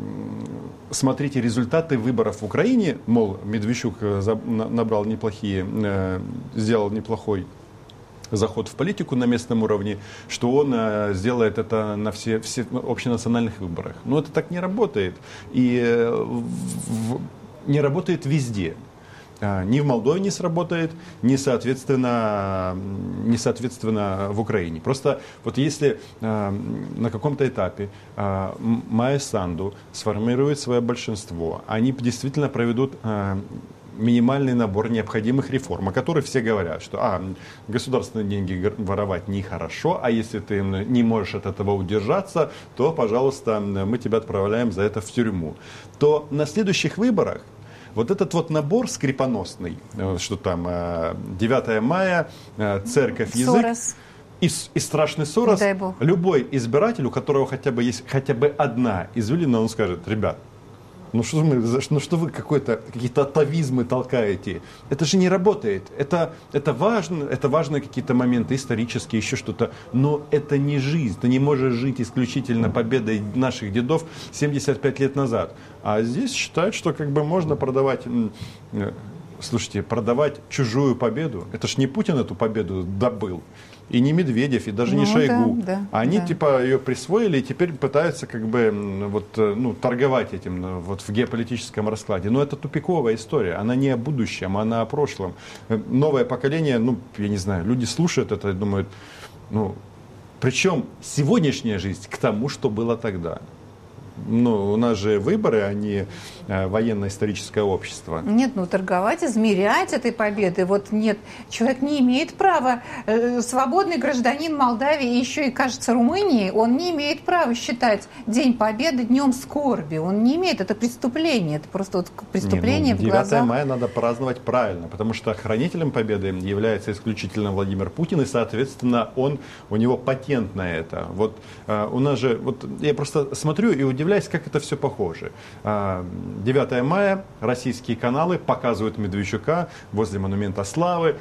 смотрите результаты выборов в Украине, мол, Медведчук набрал неплохие, э, сделал неплохой заход в политику на местном уровне, что он э, сделает это на все, все общенациональных выборах. Но это так не работает. И э, в, не работает везде. Э, ни в Молдове не сработает, ни соответственно, ни соответственно в Украине. Просто вот если э, на каком-то этапе э, Майя Санду сформирует свое большинство, они действительно проведут э, минимальный набор необходимых реформ, о которых все говорят, что а, государственные деньги воровать нехорошо, а если ты не можешь от этого удержаться, то, пожалуйста, мы тебя отправляем за это в тюрьму. То на следующих выборах вот этот вот набор скрипоносный, что там девятое мая, церковь, язык, Сорос. И, и страшный Сорос, любой избиратель, у которого хотя бы есть хотя бы одна извилина, он скажет: ребят, Ну что, мы, ну что вы какой-то, какие-то атовизмы толкаете? Это же не работает. Это, это важно, это важные какие-то моменты исторические, еще что-то. Но это не жизнь. Ты не можешь жить исключительно победой наших дедов семьдесят пять лет назад. А здесь считают, что как бы можно продавать... Слушайте, продавать чужую победу, это ж не Путин эту победу добыл, и не Медведев, и даже ну, не Шойгу. Да, да, Они да. типа ее присвоили и теперь пытаются как бы вот, ну, торговать этим вот, в геополитическом раскладе. Но это тупиковая история, она не о будущем, она о прошлом. Новое поколение, ну, я не знаю, люди слушают это и думают, ну, причем сегодняшняя жизнь к тому, что было тогда. Ну, у нас же выборы, а не э, военно-историческое общество. Нет, ну торговать, измерять этой победой, вот нет. Человек не имеет права, э, свободный гражданин Молдавии, еще и, кажется, Румынии, он не имеет права считать День Победы днем скорби. Он не имеет, это преступление, это просто вот преступление не, ну, в глазах. девятое мая надо праздновать правильно, потому что хранителем победы является исключительно Владимир Путин, и, соответственно, он, у него патент на это. Вот э, у нас же, вот я просто смотрю и удивляюсь, как это все похоже. девятое мая, российские каналы показывают Медведчука возле монумента славы.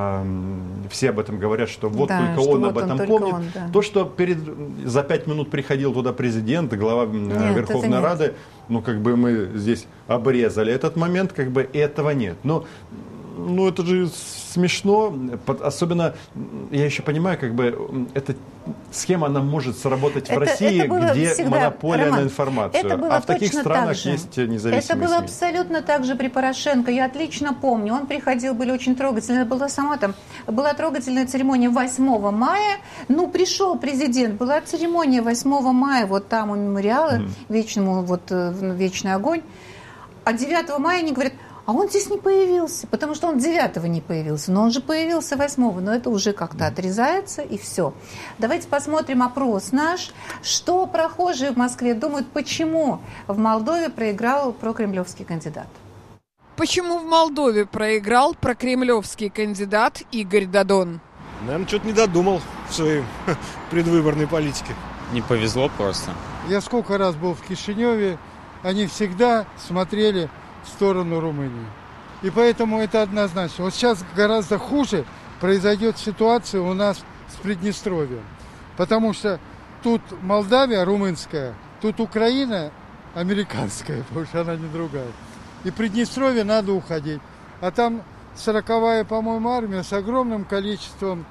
Все об этом говорят, что вот да, только что он вот об этом он, помнит. Он, да. То, что перед, за пять минут приходил туда президент, глава нет, Верховной Рады, ну как бы мы здесь обрезали этот момент, как бы этого нет. Но ну, это же смешно, особенно, я еще понимаю, как бы, эта схема, она может сработать это, в России, где всегда, монополия Роман, на информацию, а в таких странах есть независимые Это было СМИ. Абсолютно так же при Порошенко, я отлично помню, он приходил, были очень трогательные, была сама там, была трогательная церемония восьмого мая, ну, пришел президент, была церемония восьмого мая, вот там у мемориала, mm. вечному, вот, вечный огонь, а девятого мая они говорят, а он здесь не появился, потому что он девятого не появился, но он же появился восьмого, но это уже как-то отрезается и все. Давайте посмотрим опрос наш, что прохожие в Москве думают, почему в Молдове проиграл прокремлевский кандидат. Почему в Молдове проиграл прокремлевский кандидат Игорь Дадон? Наверное, что-то не додумал. в своей предвыборной политике. Не повезло просто. Я сколько раз был в Кишиневе, они всегда смотрели в сторону Румынии. И поэтому это однозначно. Вот сейчас гораздо хуже произойдет ситуация у нас с Приднестровьем. Потому что тут Молдавия румынская, тут Украина американская, потому что она не другая. И Приднестровье надо уходить. А там сороковая, по-моему, армия с огромным количеством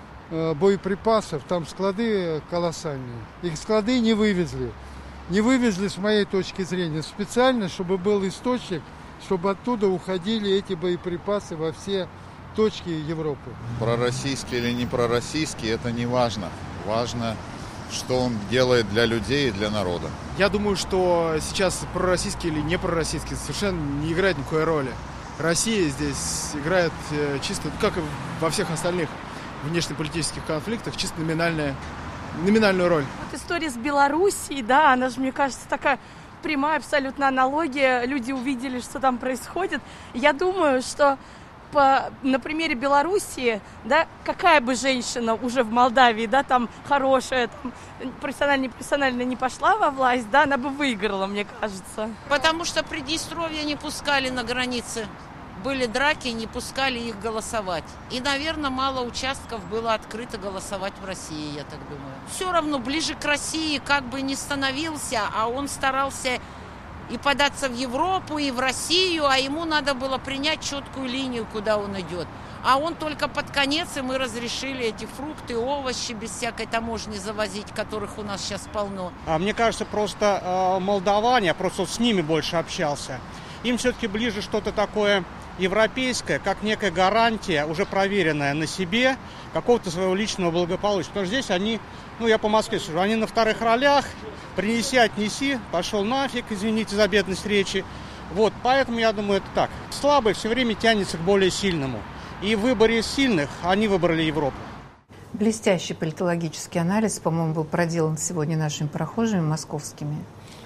э, боеприпасов. Там склады колоссальные. Их склады не вывезли. Не вывезли, с моей точки зрения, специально, чтобы был источник, чтобы оттуда уходили эти боеприпасы во все точки Европы. Пророссийский или не пророссийский, это не важно. Важно, что он делает для людей и для народа. Я думаю, что сейчас пророссийский или не пророссийский совершенно не играет никакой роли. Россия здесь играет чисто, как и во всех остальных внешнеполитических конфликтах, чисто номинальная, номинальную роль. Вот история с Белоруссией, да, она же, мне кажется, такая прямая абсолютно аналогия. Люди увидели, что там происходит. Я думаю, что по, на примере Белоруссии, да, какая бы женщина уже в Молдавии, да, там хорошая, там, профессионально, непрофессионально не пошла во власть, да, она бы выиграла, мне кажется. Потому что Приднестровье не пускали на границе. Были драки, не пускали их голосовать. И, наверное, мало участков было открыто голосовать в России, я так думаю. Все равно ближе к России как бы не становился, а он старался и податься в Европу, и в Россию, а ему надо было принять четкую линию, куда он идет. А он только под конец, и мы разрешили эти фрукты, овощи без всякой таможни завозить, которых у нас сейчас полно. А мне кажется, просто э, молдаване, я просто с ними больше общался, им все-таки ближе что-то такое европейское, как некая гарантия, уже проверенная на себе, какого-то своего личного благополучия. Потому что здесь они, ну я по Москве сижу, они на вторых ролях, принеси, отнеси, пошел нафиг, извините за бедность речи. Вот, поэтому я думаю, это так. Слабый все время тянется к более сильному. И в выборе сильных они выбрали Европу. Блестящий политологический анализ, по-моему, был проделан сегодня нашими прохожими московскими.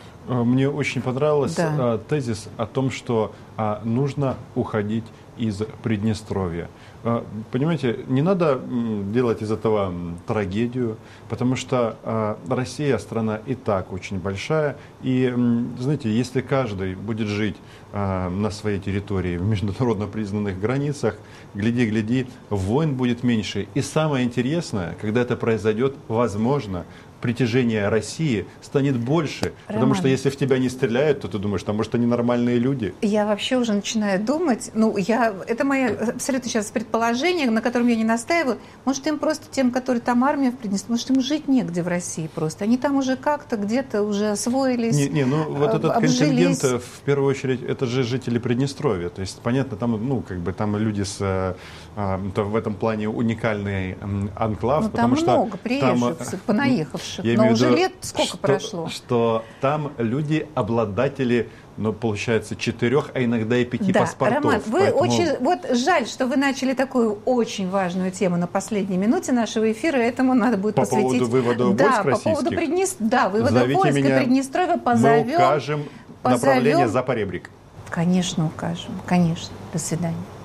Мне очень понравился да. тезис о том, что нужно уходить из Приднестровья. Понимаете, не надо делать из этого трагедию, потому что Россия страна и так очень большая. И, знаете, если каждый будет жить на своей территории, в международно признанных границах, гляди-гляди, войн будет меньше. И самое интересное, когда это произойдет, возможно, притяжение России станет больше. Роман, потому что если в тебя не стреляют, то ты думаешь, там, может, они нормальные люди. Я вообще уже начинаю думать, ну, я, это мое абсолютно сейчас предположение, на котором я не настаиваю. Может, им просто, тем, которые там армия в Приднестровье, может, им жить негде в России просто. Они там уже как-то где-то уже освоились, Не, не ну, вот этот обжились. контингент, в первую очередь, это же жители Приднестровья. То есть, понятно, там, ну, как бы, там люди с, а, в этом плане уникальный анклав. Ну, потому там что много приезжих, там, понаехавших. Я Но уже виду, лет сколько что, прошло? Что там люди, обладатели, ну, получается, четырех, а иногда и пяти да, паспортов. Роман, вы поэтому... очень... Вот жаль, что вы начали такую очень важную тему на последней минуте нашего эфира, этому надо будет по посвятить... По поводу вывода да, войск по российских? поводу Приднест... Да, вывода Зовите войск меня, и Приднестровья позовем... Мы укажем позовем... направление за поребрик. Конечно, укажем. Конечно. До свидания.